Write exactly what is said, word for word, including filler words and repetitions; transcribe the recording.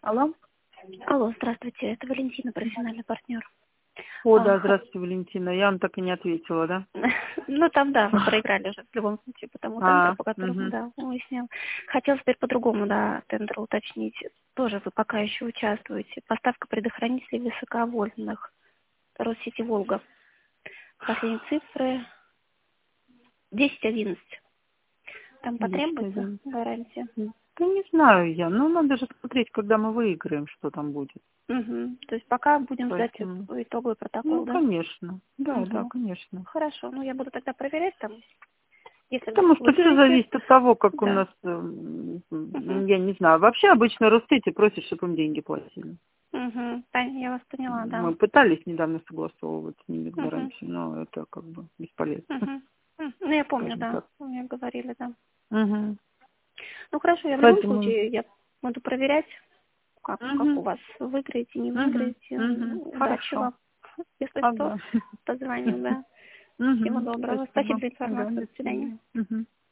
Алло. Алло, здравствуйте, это Валентина, профессиональный партнер. О, А, да, х- здравствуйте, Валентина. Я вам так и не ответила, да? Ну, там, да, вы проиграли уже в любом случае по тому тендеру, А, по которому, угу. да, выяснял. Хотел теперь по-другому, да, тендер уточнить. Тоже вы пока еще участвуете. Поставка предохранителей высоковольтных Россети Волга. Последние цифры десять одиннадцать. Там Десять потребуется один. гарантия? Да не знаю я. Ну, надо же смотреть, когда мы выиграем, что там будет. Угу. То есть пока будем ждать Поэтому, итоговый ну, протокол, да? конечно. Да, да, Угу. конечно. Хорошо, ну я буду тогда проверять там, если вы Потому что все выиграете. зависит от того, как у Да. нас, эм, Угу. я не знаю, вообще обычно Ростети просит, чтобы им деньги платили. Угу. Таня, я вас поняла, да. Мы пытались недавно согласовывать с ними Угу. гарантию, но это как бы бесполезно, Угу. Ну, я помню, скажем да, так. вы мне говорили, да. Угу. Ну, хорошо, я в любом Поэтому... случае, я буду проверять, как, как у Угу. вас, выиграете, не Угу. выиграете. Угу. Удачи Хорошо. вам. Если что, Ага. позвоню, да. Всего Угу. доброго. Спасибо Спасибо. за Ага, информацию. до До свидания. свидания. Угу.